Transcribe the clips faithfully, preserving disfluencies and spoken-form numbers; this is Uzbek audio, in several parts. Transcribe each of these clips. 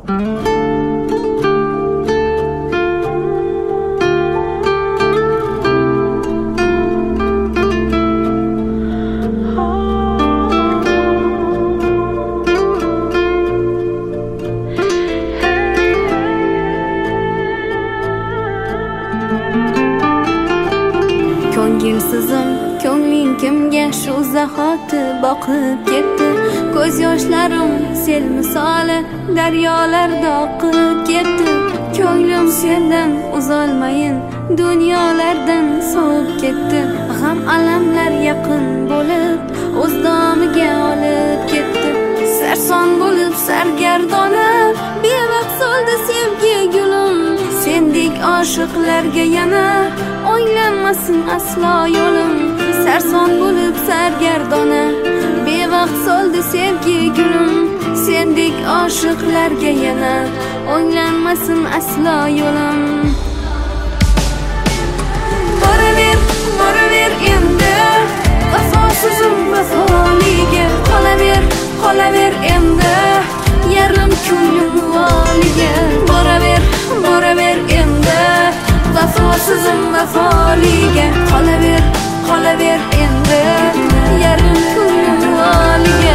Ko'ngilsizim, ko'ngling kimga shu zahoti boqib ketdi. Ko'z yoshlarim sel misoli daryolarda oqib ketdi. Ko'nglim sendan uzolmayin, dunyolardan sovib ketdi. G'am alamlar yaqin bo'lib, o'z domiga olib ketdi. Sarson bo'lib sargardonib, bevaqt soldi sevgi gulim. Sendek oshiqlarga yana o'ylanmasin aslo yo'lim. Sarson bo'lib sargardona, bevaqt soldi sevgi gulim. Sendek oshiqlarga yana o'ylanmasin aslo yo'lim. Boraver, boraver endi, vafosizim vafoliga. Qolaver, qolaver endi, yarim ko'nglim voliga. Boraver, boraver endi, vafosizim vafoliga. Qolaver, qolaver endi, yarim ko'nglim voliga.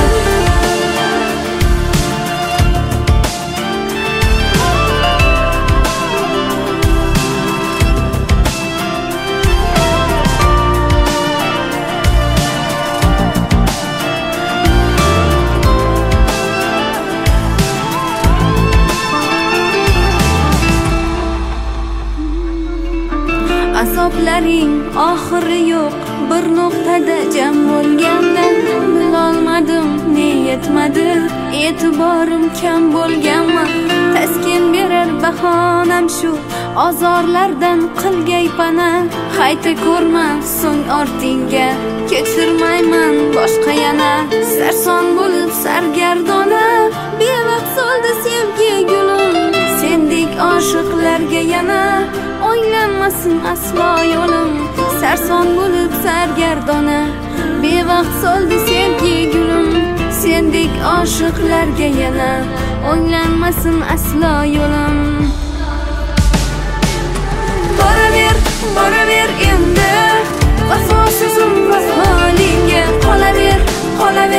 Azoplaring oxiri yo'q, bir nuqtada jam bo'lganda bilolmadim ne yetmadi, e'tiborim kam bo'lganmi? Taskin berar bahonam shu azorlardan qilgay pana. Qayta ko'rma so'ng ortingga, kechirmayman boshqa yana. Sarson bo'lib sargardona, bevaqt soldi sevgi gulim. Sendek oshiqlarga yana o'ylanmasin aslo yo'lim. Sarson bo'lib sargardona, bevaqt soldi sevgi gulim. Sendek oshiqlarga yana o'ylanmasin aslo yo'lim. Boraver, boraver endi, vafosizim vafoliga. Qolaver, qolaver